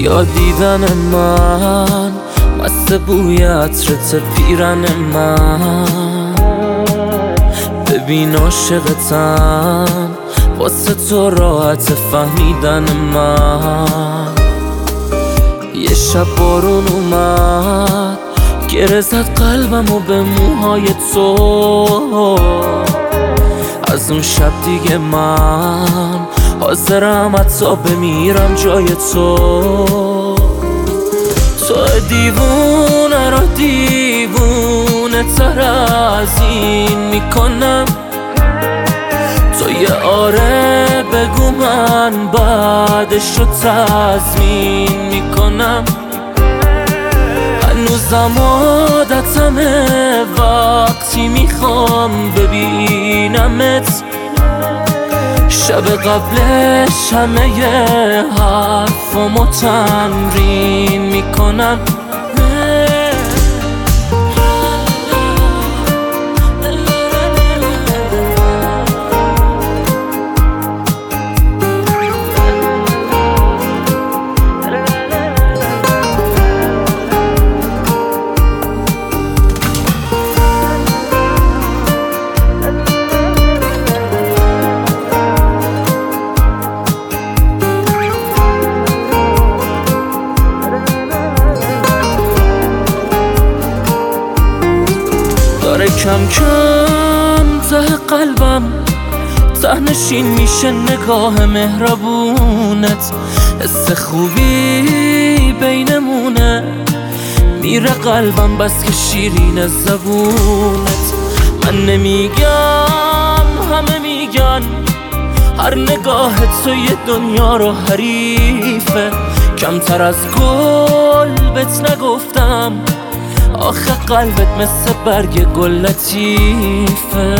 یا دیدن من مست بوی عطرت پیرن من. ببین عاشقتم واسه تو راحت فهمیدن من. یه شب بارون اومد گره زد قلبمو به موهای تو. از اون شب دیگه من حاضرم حتی بمیرم جای تو. تو دیوونه رو دیوونه تر از این میکنم. تو یه آره بگو من بعدش رو تضمین میکنم. هنوزم عادتمه وقتی میخوام ببینمت. شب قبلش همه حرفامو تمرین میکنم. داره کم کم ته قلبم تهنشین میشه نگاه مهربونت. حس خوبی بینمونه میره قلبم بس که شیرین زبونت. من نمیگم همه میگن هر نگاه تو یه دنیا رو حریفه. کمتر از گل بهت نگفتم آخه قلبت مثل برگ گل لطیفه.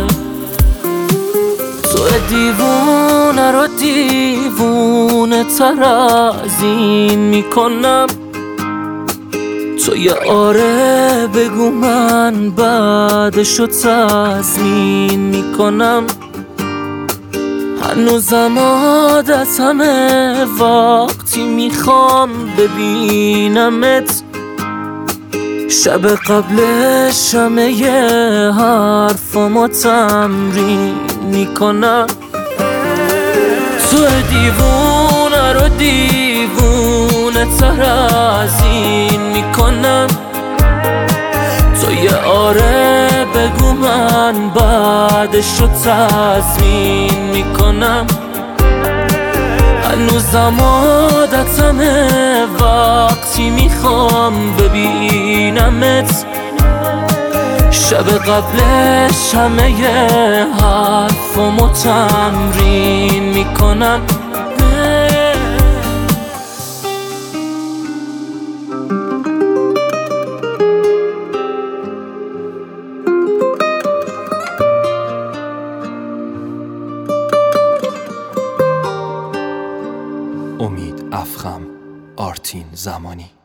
تو دیوونه رو دیوونه تر از این میکنم. تو یه آره بگو من بعدش رو تضمین میکنم. هنوزم عادتمه وقتی میخوام ببینمت. شب قبلش همه حرفامو تمرین میکنم. تو دیوونه رو دیوونه تر از این میکنم. تو یه آره بگو من بعدش رو تضمین میکنم. هنوزم عادتمه وقتی میخوام ببینمت. شب قبلش همه حرفامو تمرین میکنم. امید افخم، آرتین زمانی.